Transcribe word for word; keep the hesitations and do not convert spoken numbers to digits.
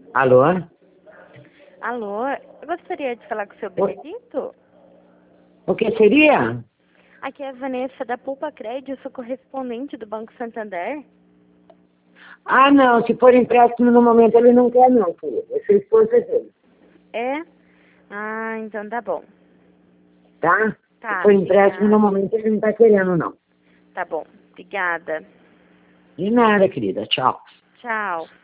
Alô? Alô, eu gostaria de falar com o seu Oi. Benedito. O que seria? Aqui é a Vanessa da Pulpa Crédito, eu sou correspondente do Banco Santander. Ah, não, se for empréstimo no momento ele não quer não, filho. É sua esposa dele, É? Ah, então tá bom. tá? Tá, Se for empréstimo obrigada. no momento ele não tá querendo não. Tá bom, obrigada. De nada, querida. Tchau. Tchau.